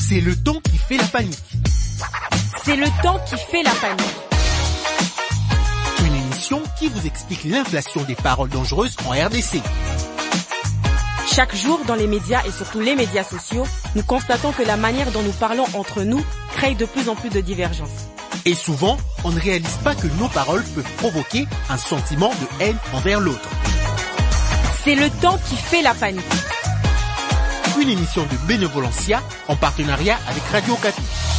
C'est le temps qui fait la panique. C'est le temps qui fait la panique. Une émission qui vous explique l'inflation des paroles dangereuses en RDC. Chaque jour, dans les médias et surtout les médias sociaux, nous constatons que la manière dont nous parlons entre nous crée de plus en plus de divergences. Et souvent, on ne réalise pas que nos paroles peuvent provoquer un sentiment de haine envers l'autre. C'est le temps qui fait la panique. Une émission de Bénévolencia en partenariat avec Radio Okapi.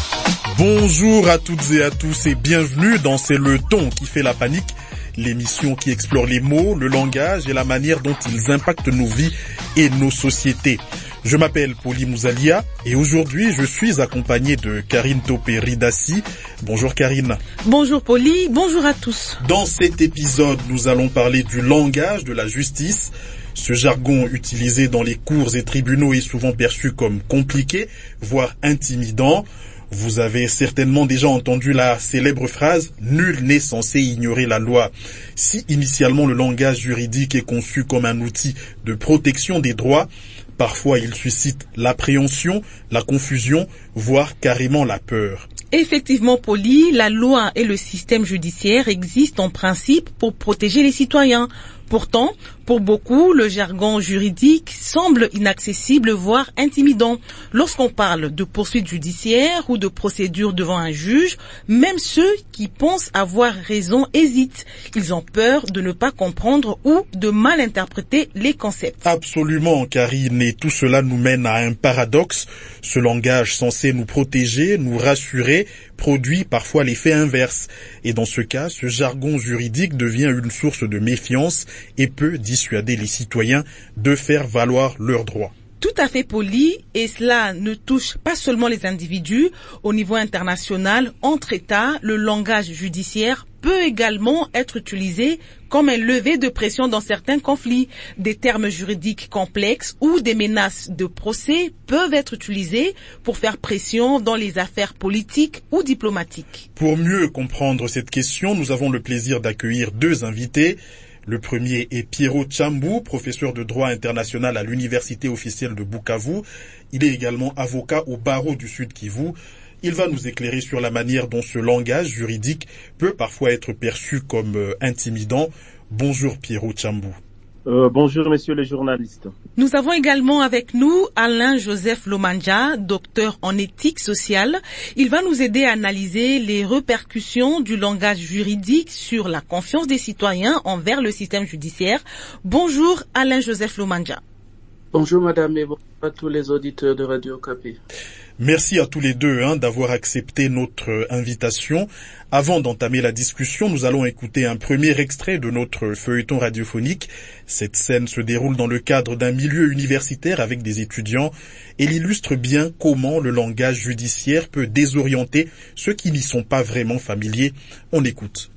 Bonjour à toutes et à tous et bienvenue dans C'est le ton qui fait la panique, l'émission qui explore les mots, le langage et la manière dont ils impactent nos vies et nos sociétés. Je m'appelle Poli Mouzalia et aujourd'hui je suis accompagné de Karine Topé-Ridassi. Bonjour Karine. Bonjour Poli, bonjour à tous. Dans cet épisode, nous allons parler du langage de la justice. Ce jargon utilisé dans les cours et tribunaux est souvent perçu comme compliqué, voire intimidant. Vous avez certainement déjà entendu la célèbre phrase « Nul n'est censé ignorer la loi ». Si initialement le langage juridique est conçu comme un outil de protection des droits, parfois il suscite l'appréhension, la confusion, voire carrément la peur. Effectivement, Poli, la loi et le système judiciaire existent en principe pour protéger les citoyens. Pourtant, pour beaucoup, le jargon juridique semble inaccessible, voire intimidant. Lorsqu'on parle de poursuites judiciaires ou de procédures devant un juge, même ceux qui pensent avoir raison hésitent. Ils ont peur de ne pas comprendre ou de mal interpréter les concepts. Absolument, Karine, et tout cela nous mène à un paradoxe. Ce langage censé nous protéger, nous rassurer, produit parfois l'effet inverse. Et dans ce cas, ce jargon juridique devient une source de méfiance et peut dissuader les citoyens de faire valoir leurs droits. Tout à fait Poli, et cela ne touche pas seulement les individus. Au niveau international, entre États, le langage judiciaire peut également être utilisé comme un levier de pression dans certains conflits. Des termes juridiques complexes ou des menaces de procès peuvent être utilisés pour faire pression dans les affaires politiques ou diplomatiques. Pour mieux comprendre cette question, nous avons le plaisir d'accueillir deux invités. Le premier est Piero Tchambou, professeur de droit international à l'université officielle de Bukavu. Il est également avocat au barreau du Sud Kivu. Il va nous éclairer sur la manière dont ce langage juridique peut parfois être perçu comme intimidant. Bonjour Piero Tchambou. Bonjour messieurs les journalistes. Nous avons également avec nous Alain-Joseph Lomanja, docteur en éthique sociale. Il va nous aider à analyser les répercussions du langage juridique sur la confiance des citoyens envers le système judiciaire. Bonjour Alain-Joseph Lomanja. Bonjour madame et bonjour à tous les auditeurs de Radio Okapi. Merci à tous les deux d'avoir accepté notre invitation. Avant d'entamer la discussion, nous allons écouter un premier extrait de notre feuilleton radiophonique. Cette scène se déroule dans le cadre d'un milieu universitaire avec des étudiants. Elle illustre bien comment le langage judiciaire peut désorienter ceux qui n'y sont pas vraiment familiers. On écoute.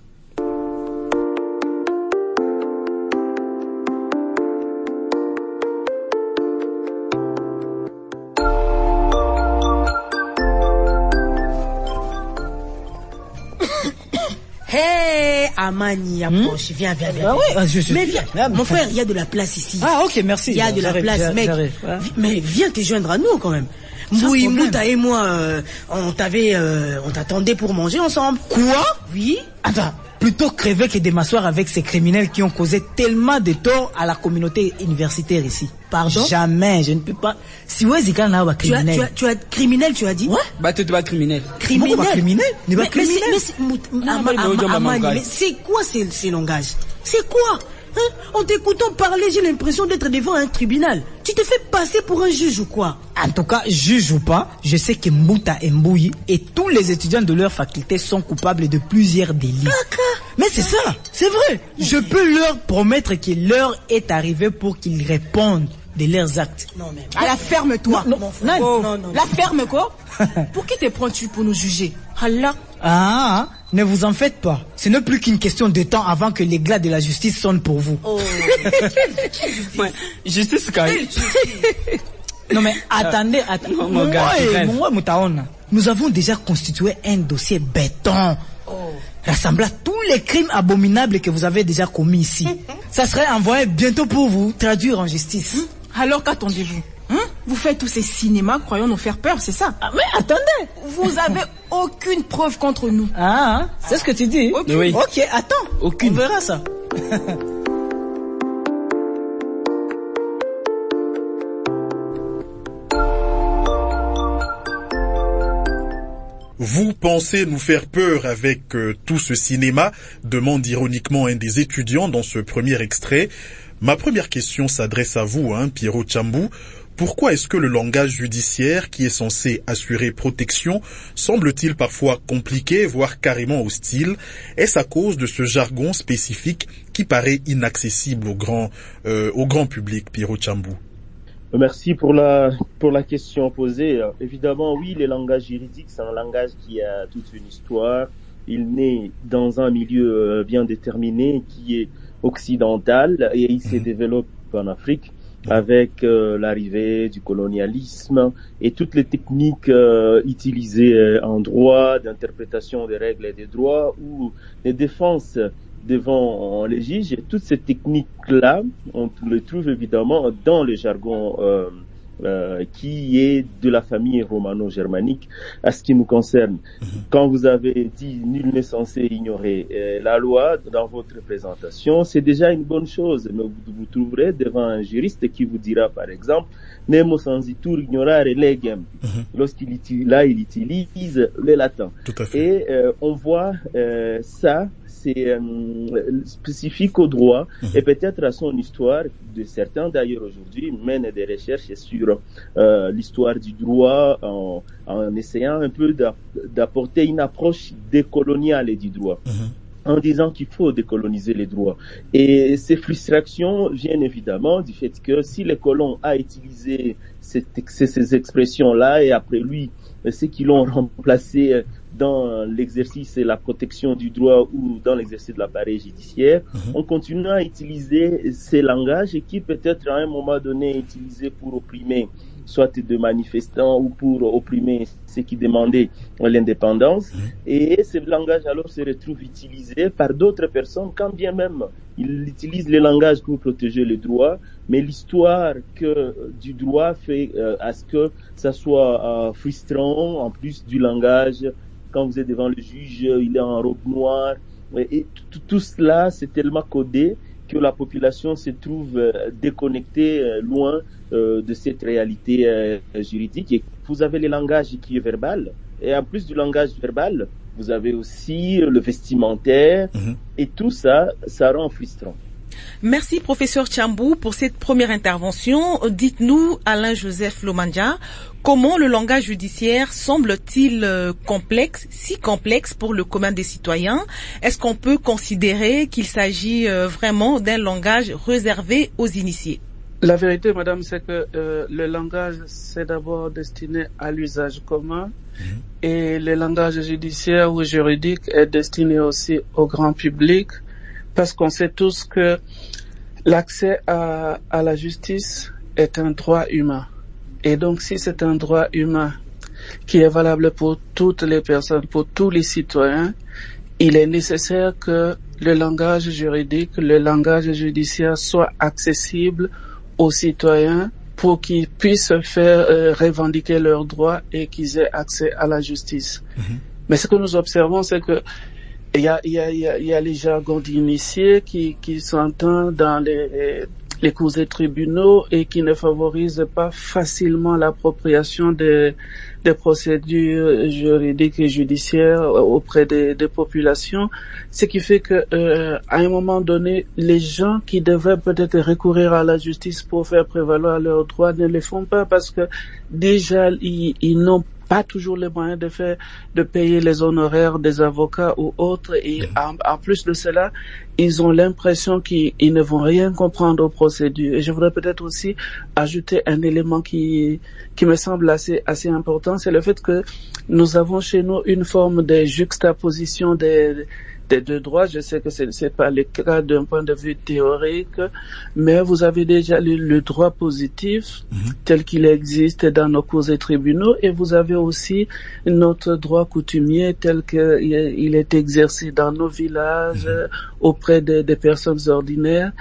Amani, approche, viens. Ah ouais, mais viens, mon frère, il y a de la place ici. Ah ok, merci. Il y a de la place, mec. Mais viens te joindre à nous quand même. Mboui, Mouta et moi, on t'attendait pour manger ensemble. Quoi? Oui. Attends, plutôt crever que de m'asseoir avec ces criminels qui ont causé tellement de tort à la communauté universitaire ici. Pardon? Jamais, je ne peux pas. Si ouais, c'est quand on a criminel. Tu as criminel, tu as dit? Ouais. Bah, tu vas criminel. Criminel? Mais c'est quoi ces langages? C'est quoi? En t'écoutant parler, j'ai l'impression d'être devant un tribunal. Tu te fais passer pour un juge ou quoi? En tout cas, juge ou pas, je sais que Mouta et Mboui et tous les étudiants de leur faculté sont coupables de plusieurs délits. Mais c'est ça, c'est vrai. Je peux leur promettre que l'heure est arrivée pour qu'ils répondent de leurs actes. Non mais... À la ferme-toi. Non. La ferme quoi? Pour qui te prends-tu pour nous juger? Allah. Ah, ne vous en faites pas. Ce n'est plus qu'une question de temps avant que l'éclat de la justice sonne pour vous. Oh. Ouais, justice quand même. Non mais attendez. Nous avons déjà constitué un dossier béton. Rassemblant tous les crimes abominables que vous avez déjà commis ici. Ça serait envoyé bientôt pour vous traduire en justice. Alors qu'attendez-vous? Vous faites tous ces cinémas croyant nous faire peur, c'est ça? Ah, mais attendez. Vous avez aucune preuve contre nous. Ah, c'est ce que tu dis? Aucune. Oui. Ok, attends. Aucune. On verra ça. Vous pensez nous faire peur avec tout ce cinéma, demande ironiquement un des étudiants dans ce premier extrait. Ma première question s'adresse à vous, Pierrot Tchambou. Pourquoi est-ce que le langage judiciaire, qui est censé assurer protection, semble-t-il parfois compliqué, voire carrément hostile? Est-ce à cause de ce jargon spécifique qui paraît inaccessible au grand public, Pierrot Tchambou? Merci pour la question posée. Évidemment, oui, le langage juridique, c'est un langage qui a toute une histoire. Il naît dans un milieu bien déterminé qui est occidental et il se développe en Afrique avec l'arrivée du colonialisme et toutes les techniques utilisées en droit, d'interprétation des règles et des droits ou les défenses devant les juges. Et toutes ces techniques-là, on les trouve évidemment dans le jargon qui est de la famille romano-germanique à ce qui nous concerne. Quand vous avez dit « nul n'est censé ignorer la loi » dans votre présentation, c'est déjà une bonne chose. Mais vous trouverez devant un juriste qui vous dira par exemple « nemo sensitur ignorare legem » lorsqu'il utilise le latin. Et on voit ça, c'est spécifique au droit et peut-être à son histoire. De certains d'ailleurs aujourd'hui mènent des recherches sur l'histoire du droit en essayant un peu d'apporter une approche décoloniale du droit. En disant qu'il faut décoloniser les droits. Et ces frustrations viennent évidemment du fait que si le colon a utilisé ces expressions-là et après lui, ceux qui l'ont remplacé dans l'exercice et la protection du droit ou dans l'exercice de l'appareil judiciaire, on continue à utiliser ces langages qui peut-être à un moment donné utilisés pour opprimer soit des manifestants ou pour opprimer ceux qui demandaient l'indépendance. Et ce langage alors se retrouve utilisé par d'autres personnes, quand bien même ils utilisent le langage pour protéger les droits, mais l'histoire du droit fait à ce que ça soit frustrant, en plus du langage. Quand vous êtes devant le juge, il est en robe noire. Et tout cela, c'est tellement codé que la population se trouve déconnectée, loin de cette réalité juridique. Et vous avez le langage qui est verbal. Et en plus du langage verbal, vous avez aussi le vestimentaire. Et tout ça, ça rend frustrant. Merci professeur Tchambou pour cette première intervention. Dites-nous, Alain-Joseph Lomandja, comment le langage judiciaire semble-t-il si complexe pour le commun des citoyens? Est-ce qu'on peut considérer qu'il s'agit vraiment d'un langage réservé aux initiés? La vérité, madame, c'est que le langage, c'est d'abord destiné à l'usage commun et le langage judiciaire ou juridique est destiné aussi au grand public. Parce qu'on sait tous que l'accès à la justice est un droit humain. Et donc, si c'est un droit humain qui est valable pour toutes les personnes, pour tous les citoyens, il est nécessaire que le langage juridique, le langage judiciaire soit accessible aux citoyens pour qu'ils puissent faire revendiquer leurs droits et qu'ils aient accès à la justice. Mais ce que nous observons, c'est que il y a les jargons d'initiés qui s'entendent dans les cours et tribunaux et qui ne favorisent pas facilement l'appropriation des procédures juridiques et judiciaires auprès des populations, ce qui fait que à un moment donné, les gens qui devraient peut-être recourir à la justice pour faire prévaloir leurs droits ne le font pas parce que déjà ils n'ont pas toujours les moyens de payer les honoraires des avocats ou autres et en plus de cela, ils ont l'impression qu'ils ne vont rien comprendre aux procédures. Et je voudrais peut-être aussi ajouter un élément qui me semble assez important, c'est le fait que nous avons chez nous une forme de juxtaposition des droits. Je sais que c'est pas le cas d'un point de vue théorique, mais vous avez déjà le droit positif tel qu'il existe dans nos cours et tribunaux et vous avez aussi notre droit coutumier tel qu'il est exercé dans nos villages auprès des personnes ordinaires.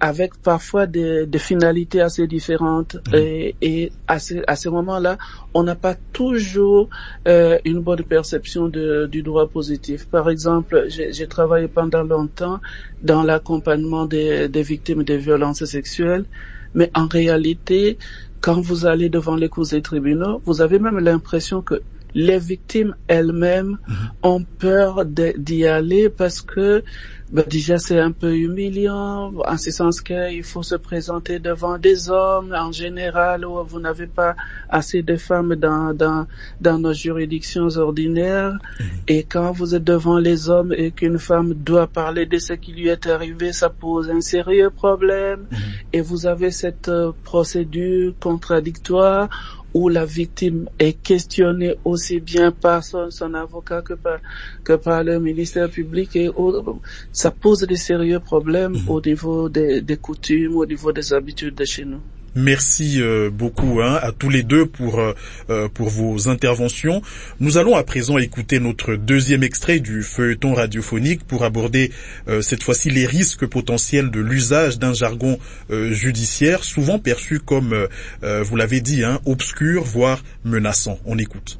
avec parfois des finalités assez différentes. Et à ce moment-là, on n'a pas toujours une bonne perception du droit positif. Par exemple, j'ai travaillé pendant longtemps dans l'accompagnement des victimes de violences sexuelles, mais en réalité, quand vous allez devant les cours et tribunaux, vous avez même l'impression que les victimes elles-mêmes ont peur d'y aller parce que déjà c'est un peu humiliant, en ce sens qu'il faut se présenter devant des hommes en général, où vous n'avez pas assez de femmes dans nos juridictions ordinaires. Et quand vous êtes devant les hommes et qu'une femme doit parler de ce qui lui est arrivé, ça pose un sérieux problème. Et vous avez cette procédure contradictoire où la victime est questionnée aussi bien par son avocat que par le ministère public, et ça pose des sérieux problèmes au niveau des coutumes, au niveau des habitudes de chez nous. Merci beaucoup à tous les deux pour vos interventions. Nous allons à présent écouter notre deuxième extrait du feuilleton radiophonique pour aborder cette fois-ci les risques potentiels de l'usage d'un jargon judiciaire souvent perçu comme, vous l'avez dit, obscur, voire menaçant. On écoute.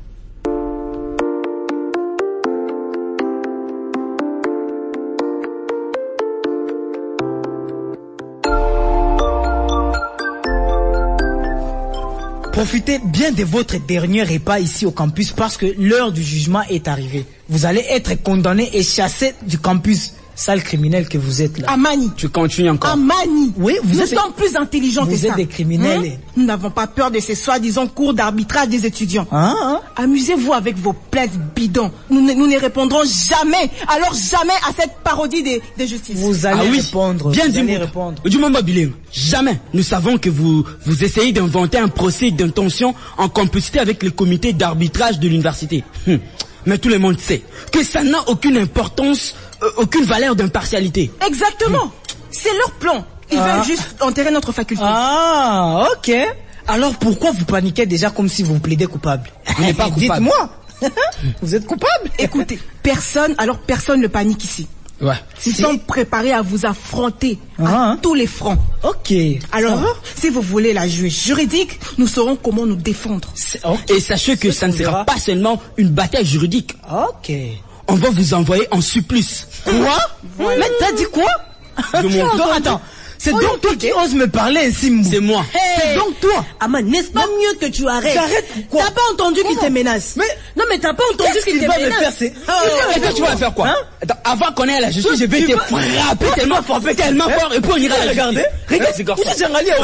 Profitez bien de votre dernier repas ici au campus parce que l'heure du jugement est arrivée. Vous allez être condamné et chassé du campus. Sale criminel que vous êtes là. Amani. Tu continues encore. Amani. Oui, nous sommes plus intelligents que ça. Vous êtes des criminels. Nous n'avons pas peur de ces soi-disant cours d'arbitrage des étudiants. Amusez-vous avec vos plaintes bidons. Nous ne répondrons jamais, alors jamais à cette parodie de justice. Vous allez répondre. Bien dit, du moment jamais. Nous savons que vous essayez d'inventer un procès d'intention en complicité avec le comité d'arbitrage de l'université. Mais tout le monde sait que ça n'a aucune importance, aucune valeur d'impartialité. Exactement. C'est leur plan. Ils veulent juste enterrer notre faculté. Ok. Alors pourquoi vous paniquez déjà comme si vous plaidez coupable? Vous n'êtes pas coupable. Dites-moi. Vous êtes coupable? Écoutez, personne ne panique ici. Ouais. Ils sont préparés à vous affronter à tous les fronts. Ok. Alors, si vous voulez la jouer juridique, nous saurons comment nous défendre. Et sachez que ça ne sera pas seulement une bataille juridique. Ok. On va vous envoyer en supplice. Quoi? Mais t'as dit quoi? Attends. C'est donc toi qui oses me parler ainsi, C'est moi. C'est donc toi. Aman, n'est-ce pas mieux que tu arrêtes? J'arrête quoi? T'as pas entendu qu'il te menace? Non mais t'as pas entendu ce qu'il va me faire, c'est... Et toi, tu vas faire quoi? Attends, avant qu'on ait à la justice, je vais te frapper tellement fort, et puis on ira à la justice. Regarde, c'est comme ça.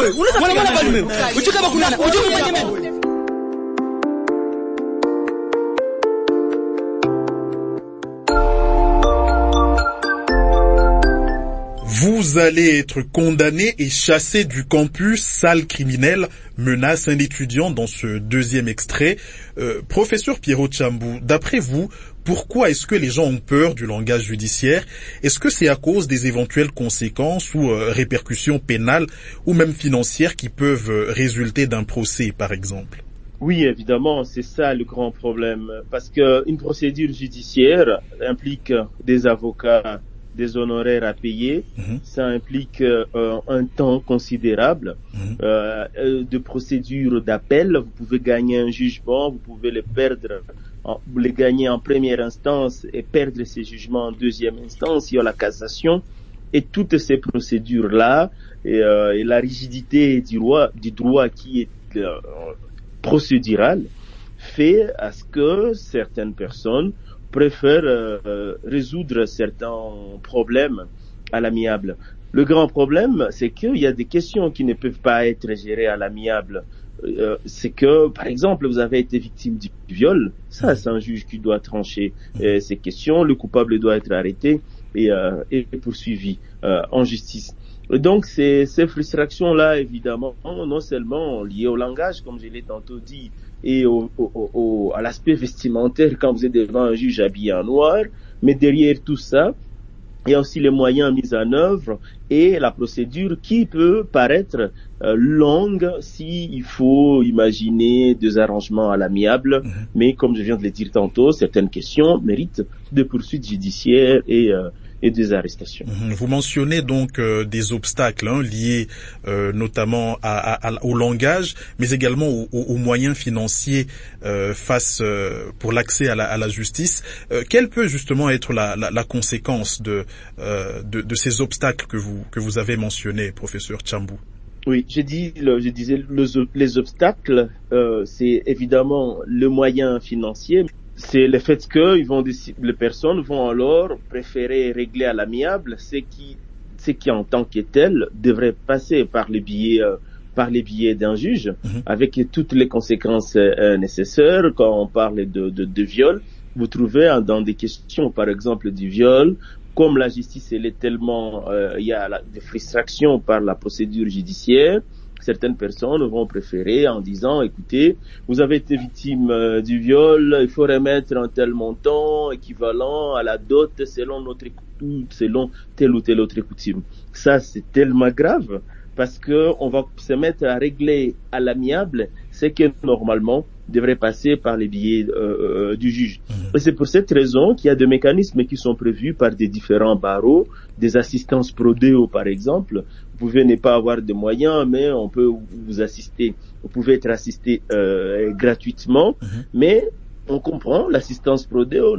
Vous allez être condamné et chassé du campus, sale criminel, menace un étudiant dans ce deuxième extrait. Professeur Pierrot Tchambou, d'après vous, pourquoi est-ce que les gens ont peur du langage judiciaire? Est-ce que c'est à cause des éventuelles conséquences ou répercussions pénales ou même financières qui peuvent résulter d'un procès, par exemple? Oui, évidemment, c'est ça le grand problème. Parce que une procédure judiciaire implique des avocats, des honoraires à payer, ça implique un temps considérable de procédure d'appel. Vous pouvez gagner un jugement, vous pouvez le perdre, le gagner en première instance et perdre ces jugements en deuxième instance. Il y a la cassation et toutes ces procédures-là et la rigidité du droit qui est procédural fait à ce que certaines personnes préfèrent résoudre certains problèmes à l'amiable. Le grand problème, c'est qu'il y a des questions qui ne peuvent pas être gérées à l'amiable. C'est que, par exemple, vous avez été victime du viol, ça c'est un juge qui doit trancher ces questions, le coupable doit être arrêté et poursuivi en justice. Et donc ces frustrations-là, évidemment, non seulement liées au langage, comme je l'ai tantôt dit, et à l'aspect vestimentaire quand vous êtes devant un juge habillé en noir, mais derrière tout ça, il y a aussi les moyens mis en œuvre et la procédure qui peut paraître longue s'il faut imaginer des arrangements à l'amiable, mais comme je viens de le dire tantôt, certaines questions méritent de poursuites judiciaires et et des arrestations. Vous mentionnez donc des obstacles liés notamment au langage, mais également aux moyens financiers pour l'accès à la justice. Quelle peut justement être la conséquence de ces obstacles que vous avez mentionnés, professeur Tchambou? Oui, je disais les obstacles, c'est évidemment le moyen financier. C'est le fait que les personnes vont alors préférer régler à l'amiable ce qui en tant que tel devrait passer par les billets d'un juge, avec toutes les conséquences nécessaires. Quand on parle de viol, vous trouvez dans des questions, par exemple, du viol, comme la justice, elle est tellement, il y a des frustrations par la procédure judiciaire, certaines personnes vont préférer en disant, écoutez, vous avez été victime du viol, il faut remettre un tel montant équivalent à la dot selon selon telle ou telle autre coutume. Ça, c'est tellement grave parce que on va se mettre à régler à l'amiable ce qui normalement devrait passer par les billets du juge. Et c'est pour cette raison qu'il y a des mécanismes qui sont prévus par des différents barreaux, des assistances prodéo par exemple. Vous pouvez ne pas avoir de moyens, mais on peut vous assister. Vous pouvez être assisté gratuitement, mais on comprend, l'assistance prodéo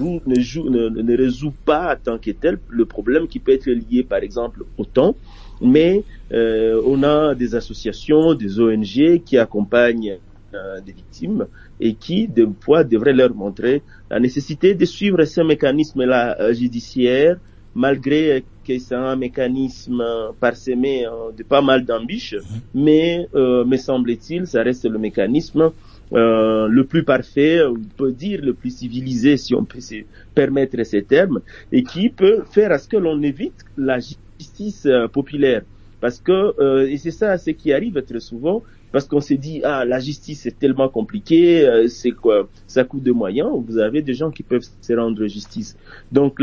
ne résout pas en tant que tel le problème qui peut être lié par exemple au temps, mais on a des associations, des ONG qui accompagnent des victimes et qui, des fois, devraient leur montrer la nécessité de suivre ce mécanisme-là judiciaire, malgré que c'est un mécanisme parsemé de pas mal d'embûches, mais me semble-t-il, ça reste le mécanisme le plus parfait, on peut dire le plus civilisé, si on peut se permettre ces termes, et qui peut faire à ce que l'on évite la justice populaire. Parce que, et c'est ça ce qui arrive très souvent, parce qu'on s'est dit, la justice est tellement compliquée, c'est quoi, ça coûte de moyens, vous avez des gens qui peuvent se rendre justice. Donc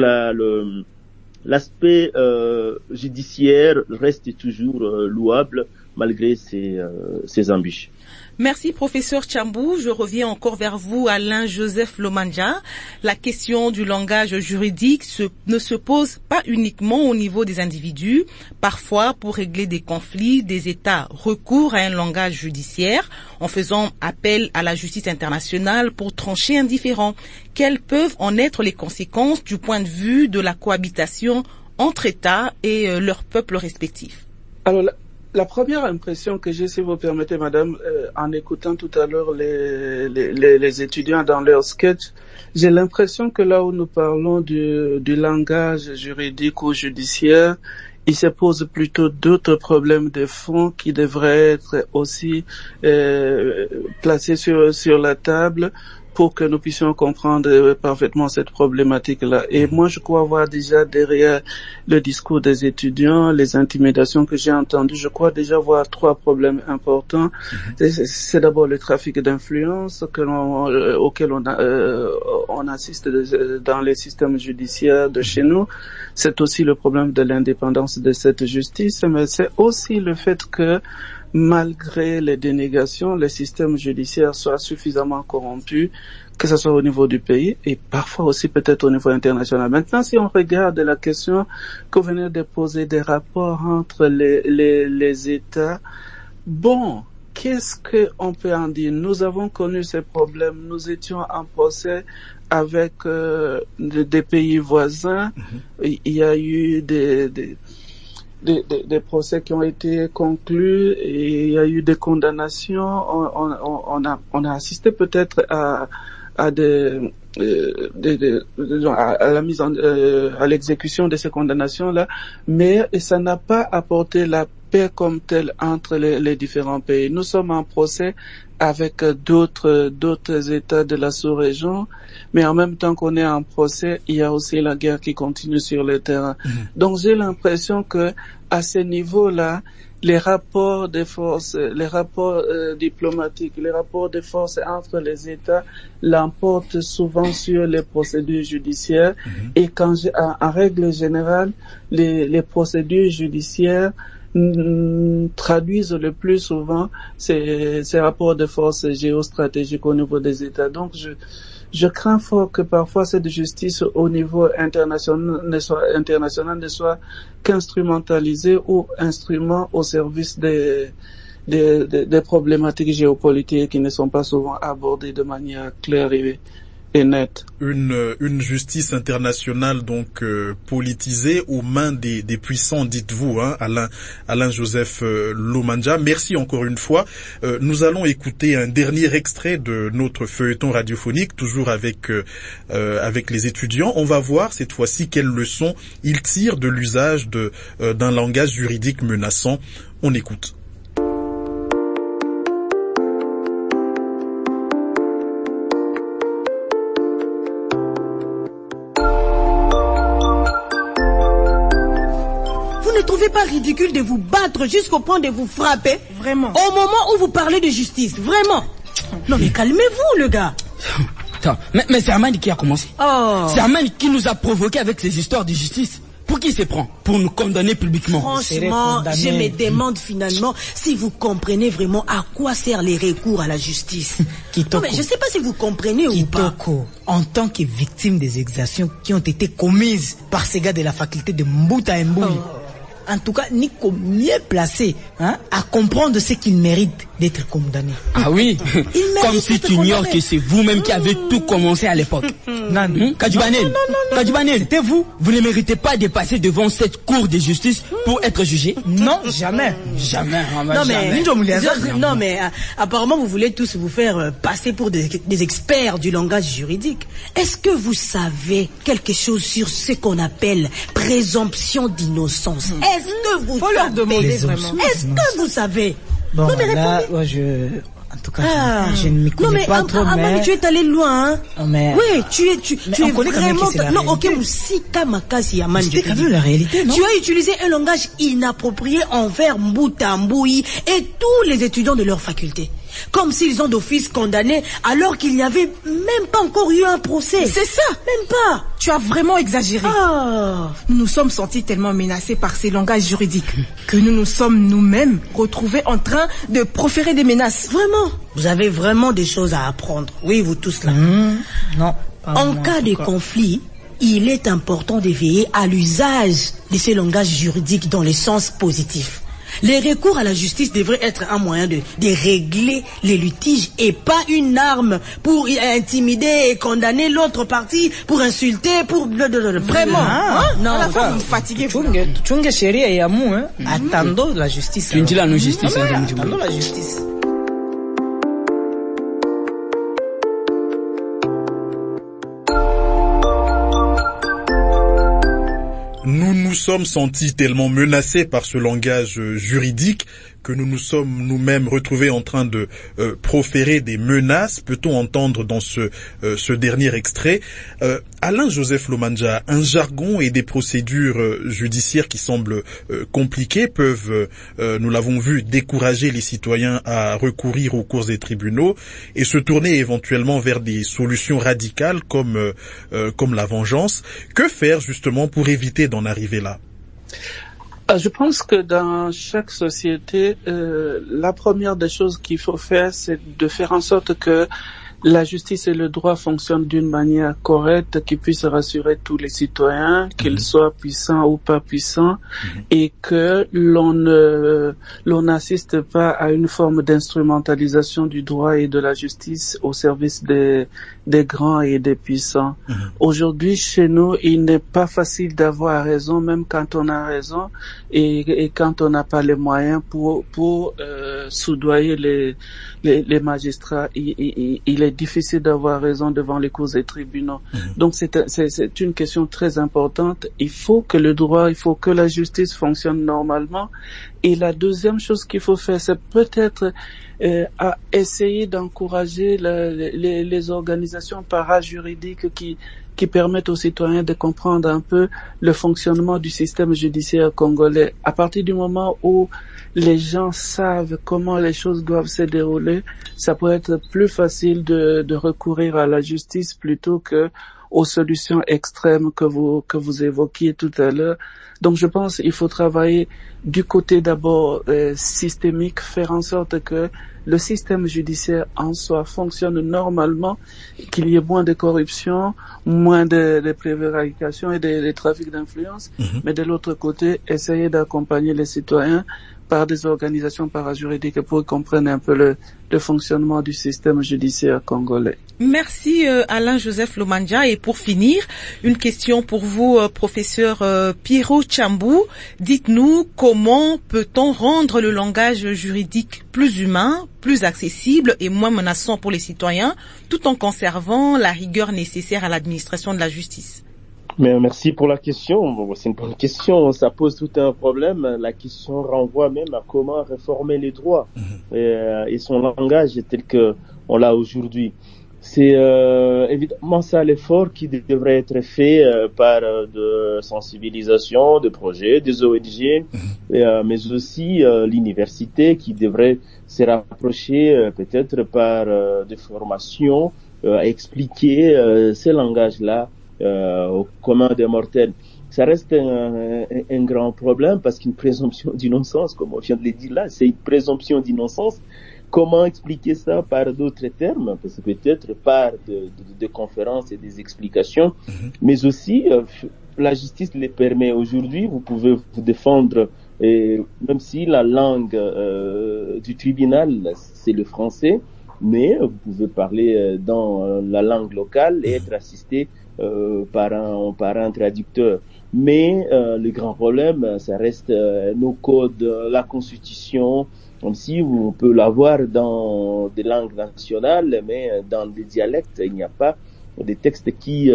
l'aspect judiciaire reste toujours louable malgré ces embûches. Merci professeur Tchambou. Je reviens encore vers vous, Alain-Joseph Lomanja. La question du langage juridique ne se pose pas uniquement au niveau des individus. Parfois, pour régler des conflits, des États recourent à un langage judiciaire en faisant appel à la justice internationale pour trancher un différend. Quelles peuvent en être les conséquences du point de vue de la cohabitation entre États et leurs peuples respectifs? Alors, la première impression que j'ai, si vous permettez, madame, en écoutant tout à l'heure les étudiants dans leur sketch, j'ai l'impression que là où nous parlons du langage juridique ou judiciaire, il se pose plutôt d'autres problèmes de fond qui devraient être aussi placés sur la table pour que nous puissions comprendre parfaitement cette problématique-là. Et moi, je crois voir déjà derrière le discours des étudiants, les intimidations que j'ai entendues, je crois déjà voir trois problèmes importants. C'est d'abord le trafic d'influence auquel on assiste dans les systèmes judiciaires de chez nous. C'est aussi le problème de l'indépendance de cette justice, mais c'est aussi le fait que malgré les dénégations, le système judiciaire soit suffisamment corrompu, que ce soit au niveau du pays et parfois aussi peut-être au niveau international. Maintenant, si on regarde la question que vous venez de poser des rapports entre les États, bon, qu'est-ce qu'on peut en dire? Nous avons connu ces problèmes, nous étions en procès avec des pays voisins, il y a eu des procès qui ont été conclus et il y a eu des condamnations. On a assisté peut-être à l'exécution de ces condamnations-là, mais ça n'a pas apporté la paix comme telle entre les différents pays. Nous sommes en procès avec d'autres États de la sous-région, mais en même temps qu'on est en procès, il y a aussi la guerre qui continue sur le terrain. Donc j'ai l'impression que à ce niveau-là, les rapports de force, les rapports diplomatiques, les rapports de force entre les États l'emportent souvent sur les procédures judiciaires. Et en règle générale, les procédures judiciaires traduisent le plus souvent ces rapports de force géostratégiques au niveau des États. Donc je crains fort que parfois cette justice au niveau international ne soit qu'instrumentalisée ou instrument au service des problématiques géopolitiques qui ne sont pas souvent abordées de manière claire et nette. Une justice internationale donc politisée aux mains des puissants, dites-vous, hein, Alain Joseph Lomandja. Merci encore une fois. Nous allons écouter un dernier extrait de notre feuilleton radiophonique, toujours avec les étudiants. On va voir cette fois-ci quelles leçons ils tirent de l'usage d'un langage juridique menaçant. On écoute. Ne trouvez pas ridicule de vous battre jusqu'au point de vous frapper? Vraiment. Au moment où vous parlez de justice, vraiment. Non mais calmez-vous, le gars. Attends, mais c'est Amand qui a commencé. Oh. C'est Amand qui nous a provoqué avec ses histoires de justice. Pour qui se prend? Pour nous condamner publiquement. Franchement, je me demande finalement si vous comprenez vraiment à quoi servent les recours à la justice. Kitoko. Non, mais je sais pas si vous comprenez ou pas. Kitoko, en tant que victime des exactions qui ont été commises par ces gars de la faculté de Mbuta Mbouyi, en tout cas, Nico mieux placé à comprendre ce qu'il mérite d'être condamné. Ah oui, comme si tu ignores que c'est vous-même qui avez tout commencé à l'époque. Kadjibanel, c'était vous. Vous ne méritez pas de passer devant cette cour de justice pour être jugé? Non, jamais. Jamais. Non mais apparemment vous voulez tous vous faire passer pour des experts du langage juridique. Est-ce que vous savez quelque chose sur ce qu'on appelle présomption d'innocence? Est-ce que vous Faut leur demander vraiment. Est-ce que vous savez? Bon, non, mais là, en tout cas, je ne m'y connais pas trop, mais tu es allé loin, hein? Mais oui, tu es vraiment... Non, ok, Moussika Makasi Amandi. C'est quand même la réalité, non? Tu as utilisé un langage inapproprié envers Mbuta Mbouyi et tous les étudiants de leur faculté. Comme s'ils ont d'office condamné alors qu'il n'y avait même pas encore eu un procès. C'est ça. Même pas. Tu as vraiment exagéré. Nous nous sommes sentis tellement menacés par ces langages juridiques que nous nous sommes nous-mêmes retrouvés en train de proférer des menaces. Vraiment? Vous avez vraiment des choses à apprendre. Oui, vous tous là. Non. En cas de conflit, il est important de veiller à l'usage de ces langages juridiques dans le sens positif. Les recours à la justice devraient être un moyen de régler les litiges et pas une arme pour intimider et condamner l'autre partie, pour insulter, pour... Vraiment. Non, à la fois vous me fatiguez. Tchunge sheria ya mu, attendons la justice. Tu dis la non-justice. Attendons la justice. Nous nous sommes sentis tellement menacés par ce langage juridique que nous nous sommes nous-mêmes retrouvés en train de proférer des menaces, peut-on entendre dans ce dernier extrait. Alain Joseph Lomandja, un jargon et des procédures judiciaires qui semblent compliquées peuvent, nous l'avons vu, décourager les citoyens à recourir aux cours des tribunaux et se tourner éventuellement vers des solutions radicales comme la vengeance. Que faire justement pour éviter d'en arriver là? Je pense que dans chaque société, la première des choses qu'il faut faire, c'est de faire en sorte que la justice et le droit fonctionnent d'une manière correcte, qui puisse rassurer tous les citoyens, qu'ils soient puissants ou pas puissants, et que l'on n'assiste pas à une forme d'instrumentalisation du droit et de la justice au service des grands et des puissants. Aujourd'hui, chez nous, il n'est pas facile d'avoir raison, même quand on a raison, et quand on n'a pas les moyens pour soudoyer les magistrats. Il est difficile d'avoir raison devant les cours et tribunaux. Donc c'est une question très importante. Il faut que le droit, il faut que la justice fonctionne normalement. Et la deuxième chose qu'il faut faire, c'est peut-être à essayer d'encourager les organisations parajuridiques qui permettent aux citoyens de comprendre un peu le fonctionnement du système judiciaire congolais. À partir du moment où les gens savent comment les choses doivent se dérouler, ça peut être plus facile de recourir à la justice plutôt que aux solutions extrêmes que vous évoquiez tout à l'heure. Donc je pense qu'il faut travailler du côté d'abord systémique, faire en sorte que le système judiciaire en soi fonctionne normalement, qu'il y ait moins de corruption, moins de prévarication et de trafic d'influence, mais de l'autre côté, essayer d'accompagner les citoyens par des organisations parajuridiques pour qu'ils comprennent un peu le fonctionnement du système judiciaire congolais. Merci Alain-Joseph Lomandja. Et pour finir, une question pour vous, professeur Pierrot Tchambou. Dites-nous comment peut-on rendre le langage juridique plus humain, plus accessible et moins menaçant pour les citoyens, tout en conservant la rigueur nécessaire à l'administration de la justice? Mais merci pour la question. Bon, c'est une bonne question. Ça pose tout un problème. La question renvoie même à comment réformer les droits et son langage tel que on l'a aujourd'hui. C'est évidemment ça l'effort qui devrait être fait par de sensibilisation, de projets, des ONG, mais aussi l'université qui devrait se rapprocher peut-être par des formations à expliquer ces langages-là au commun des mortels. Ça reste un grand problème parce qu'une présomption d'innocence, comme on vient de le dire là, c'est une présomption d'innocence. Comment expliquer ça par d'autres termes? Parce que peut-être par de conférences et des explications, mais aussi la justice les permet aujourd'hui. Vous pouvez vous défendre, et même si la langue du tribunal c'est le français, mais vous pouvez parler dans la langue locale et être assisté par un traducteur. Mais le grand problème, ça reste nos codes, la constitution, comme si on peut l'avoir dans des langues nationales, mais dans des dialectes, il n'y a pas des textes qui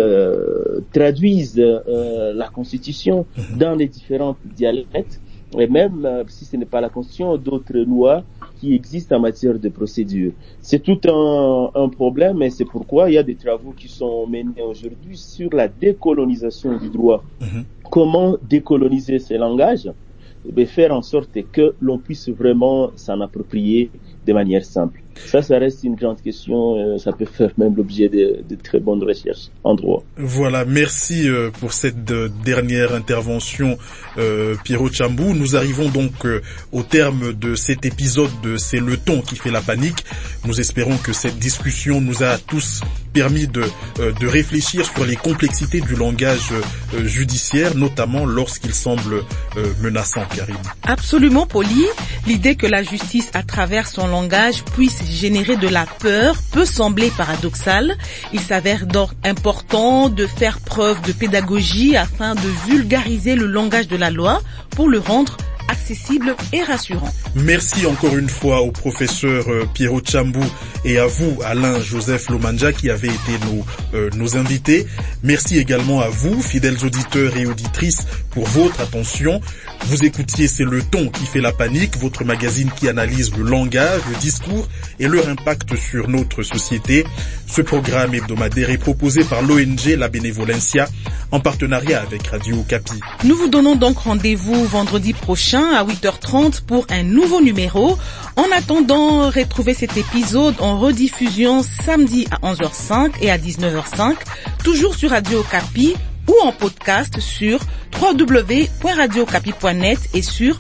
traduisent la constitution dans les différents dialectes. Et même si ce n'est pas la constitution, d'autres lois qui existent en matière de procédure. C'est tout un problème et c'est pourquoi il y a des travaux qui sont menés aujourd'hui sur la décolonisation du droit. Comment décoloniser ces langages? Et faire en sorte que l'on puisse vraiment s'en approprier de manière simple. Ça reste une grande question. Ça peut faire même l'objet de très bonnes recherches en droit. Voilà, merci pour cette dernière intervention, Pierrot Tchambou. Nous arrivons donc au terme de cet épisode de C'est le ton qui fait la panique. Nous espérons que cette discussion nous a tous permis de réfléchir sur les complexités du langage judiciaire, notamment lorsqu'il semble menaçant, Karim. Absolument, Poli. L'idée que la justice, à travers son langage, puisse générer de la peur peut sembler paradoxale. Il s'avère donc important de faire preuve de pédagogie afin de vulgariser le langage de la loi pour le rendre accessible et rassurant. Merci encore une fois au professeur Pierrot Tchambou et à vous, Alain-Joseph Lomandja, qui avez été nos invités. Merci également à vous, fidèles auditeurs et auditrices, pour votre attention. Vous écoutiez C'est le ton qui fait la panique, votre magazine qui analyse le langage, le discours et leur impact sur notre société. Ce programme hebdomadaire est proposé par l'ONG La Benevolencia en partenariat avec Radio Okapi. Nous vous donnons donc rendez-vous vendredi prochain à 8h30 pour un nouveau numéro. En attendant, retrouvez cet épisode en rediffusion samedi à 11h05 et à 19h05, toujours sur Radio Okapi ou en podcast sur www.radiocapi.net et sur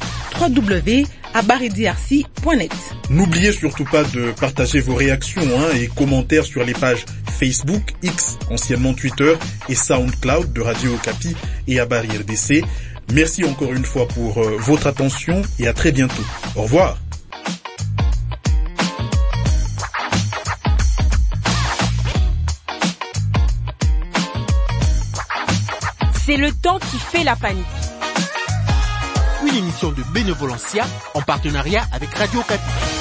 www.abaridiarci.net. N'oubliez surtout pas de partager vos réactions et commentaires sur les pages Facebook, X, anciennement Twitter, et SoundCloud de Radio Okapi et Abari RDC. Merci encore une fois pour votre attention et à très bientôt. Au revoir. C'est le temps qui fait la panique. Une émission de Benevolencia en partenariat avec Radio Okapi.